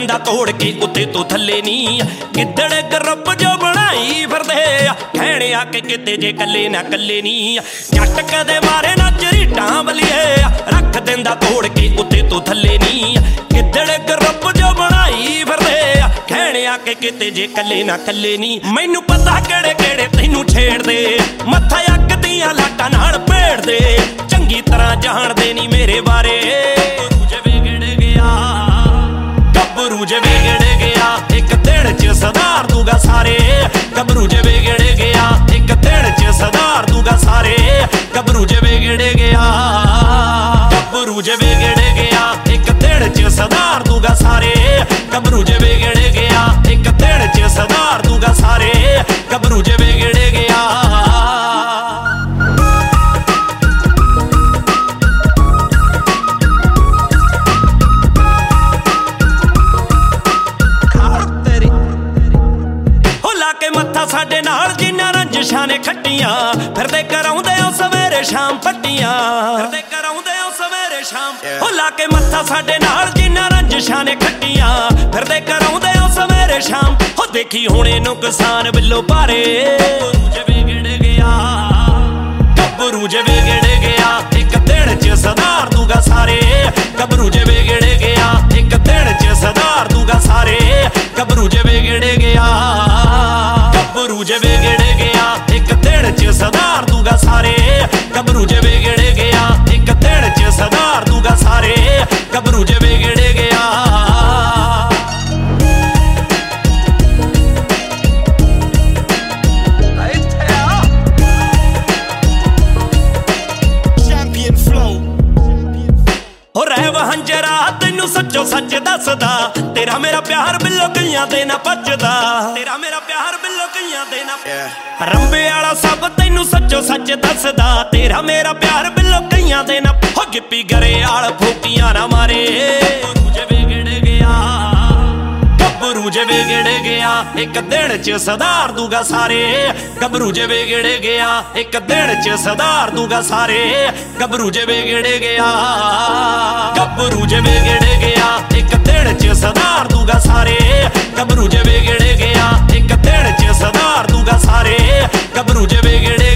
ਦਿੰਦਾ ਤੋੜ ਕੇ ਉੱਤੇ ਤੋਂ ਥੱਲੇ ਨੀ। ਗਿੱਦੜ ਗਰੁੱਪ ਜੋ ਬਣਾਈ ਫਿਰਦੇ ਕਹਿਣੇ ਆ ਕਿ ਕਿਤੇ ਜੇ ਕੱਲੇ ਨਾ ਕੱਲੇ ਨੀ। ਜੱਟ ਕਦੇ ਮਾਰੇ ਨਾ ਝਰੀਟਾਂ ਬਲੀਏ ਰੱਖ ਦਿੰਦਾ ਤੋੜ ਕੇ ਉੱਤੇ ਤੋਂ ਥੱਲੇ ਨੀ। ਗਿੱਦੜ ਗਰੁੱਪ ਜੋ ਬਣਾਈ ਫਿਰਦੇ ਕਹਿਣੇ ਆ ਕਿ ਕਿਤੇ ਜੇ ਕੱਲੇ ਨਾ ਕੱਲੇ ਨੀ। ਮੈਨੂੰ ਪਤਾ ਕਿਹੜੇ ਕਿਹੜੇ ਤੈਨੂੰ ਛੇੜਦੇ ਮੱਥਾ ਅੱਗ ਦੀਆਂ ਲਾਟਾਂ ਨਾਲ ਭੇੜਦੇ ਚੰਗੀ ਤਰ੍ਹਾਂ ਜਾਣਦੇ ਨੀ ਮੇਰੇ ਬਾਰੇ। ਗੱਭਰੂ ਜੇ ਵਿਗੜ ਗਿਆ ਇੱਕ ਦਿਨ ਚ ਸੁਧਾਰ ਦੂਗਾ ਸਾਰੇ। ਗੱਭਰੂ ਜੇ ਵਿਗੜ ਗਿਆ ਇੱਕ ਦਿਨ ਚ ਸੁਧਾਰ ਦੂਗਾ ਸਾਰੇ। ਗੱਭਰੂ ਜੇ ਵਿਗੜ ਗਿਆ ਗੱਭਰੂ ਜੇ ਵਿਗੜ ਗਿਆ ਇੱਕ ਦਿਨ ਚ ਸੁਧਾਰ ਦੂਗਾ ਸਾਰੇ। ਗੱਭਰੂ ਜੇ ਵਿਗੜ ਗਿਆ ਇੱਕ ਦਿਨ ਚ ਸੁਧਾਰ ਦੂਗਾ ਸਾਰੇ। ਗੱਭਰੂ ਜੇ ਵਿਗੜ ਗਿਆ। ਮੱਥਾ ਸਾਡੇ ਨਾਲ ਜਿੰਨਾਂ ਰੰਜਿਸ਼ਾਂ ਨੇ ਖੱਟੀਆਂ ਫਿਰਦੇ ਕਰਾਉਂਦੇ ਉਹ ਸਵੇਰੇ ਸ਼ਾਮ ਪੱਟੀਆਂ। ਫਿਰਦੇ ਕਰਾਉਂਦੇ ਉਹ ਸਵੇਰੇ ਸ਼ਾਮ ਹੋ ਲਾ ਕੇ ਮੱਥਾ ਸਾਡੇ ਨਾਲ ਜਿੰਨਾਂ ਰੰਜਿਸ਼ਾਂ ਨੇ ਖੱਟੀਆਂ ਫਿਰਦੇ ਕਰਾਉਂਦੇ ਉਹ ਸਵੇਰੇ ਸ਼ਾਮ। ਹੋ ਦੇਖੀ ਹੁਣੇ ਨੁਕਸਾਨ ਬਿੱਲੋ ਭਾਰੇ। ਗੱਭਰੂ ਜੇ ਵਿਗੜ ਗਿਆ ਇੱਕ ਦਿਨ ਚ ਸੁਧਾਰ ਦੂਗਾ ਸਾਰੇ। ਗੱਭਰੂ ਜੇ ਵਿਗੜ ਗਿਆ ਇੱਕ ਦਿਨ ਚ ਸੁਧਾਰ ਦੂਗਾ ਸਾਰੇ। ਗੱਭਰੂ ਜੇ ਵਿਗੜ ਗਿਆ ਗੱਭਰੂ ਜੇ ਵਿਗੜ ਗਿਆ ਇੱਕ ਦਿਨ ਚ ਸੁਧਾਰ ਦੂਗਾ ਸਾਰੇ। ਗੱਭਰੂ ਜੇ ਵਿਗੜ ਗਿਆ ਇੱਕ ਦਿਨ ਚ ਸੁਧਾਰ ਦੂਗਾ ਸਾਰੇ। ਗੱਭਰੂ ਜੇ ਵਿਗੜ ਗਿਆ। ਹੋ ਰਹਿ ਵਹੰਜਰਾ ਤੈਨੂੰ ਸੱਚੋ ਸੱਚ ਦੱਸਦਾ ਤੇਰਾ ਮੇਰਾ ਪਿਆਰ ਬਿੱਲੋ ਕਈਆਂ ਦੇ ਨਾ ਪੱਜਦਾ। ਤੇਰਾ ਮੇਰਾ ਪਿਆਰ ਬਿੱਲੋ ਕਈਆਂ ਦੇ ਨਾ ਰੰਬੇ ਵਾਲਾ ਸਭ ਤੈਨੂੰ ਸੱਚੋ ਸੱਚ ਦੱਸਦਾ ਤੇਰਾ ਮੇਰਾ ਪਿਆਰ ਬਿੱਲੋ ਕਈਆਂ ਦੇ ਨਾ। ਹੋ ਗਿੱਪੀ ਗਰੇਵਾਲ ਫੋਕੀਆਂ ਨਾ ਮਾਰੇ। ਗੱਭਰੂ ਜੇ ਵਿਗੜ ਗਿਆ ਇੱਕ ਦਿਨ ਚ ਸੁਧਾਰ ਦੂਗਾ ਸਾਰੇ। ਗੱਭਰੂ ਜੇ ਵਿਗੜ ਗਿਆ ਇੱਕ ਦਿਨ ਚ ਸੁਧਾਰ ਦੂਗਾ ਸਾਰੇ। ਗੱਭਰੂ ਜੇ ਵਿਗੜ ਗਿਆ ਗੱਭਰੂ ਜੇ ਵਿਗੜ ਗਿਆ ਇੱਕ ਦਿਨ ਚ ਸੁਧਾਰ ਦੂਗਾ ਸਾਰੇ। ਗੱਭਰੂ ਜੇ ਵਿਗੜ ਗਿਆ ਇੱਕ ਦਿਨ ਚ ਸੁਧਾਰ ਦੂਗਾ ਸਾਰੇ। ਗੱਭਰੂ ਜੇ ਵਿਗੜ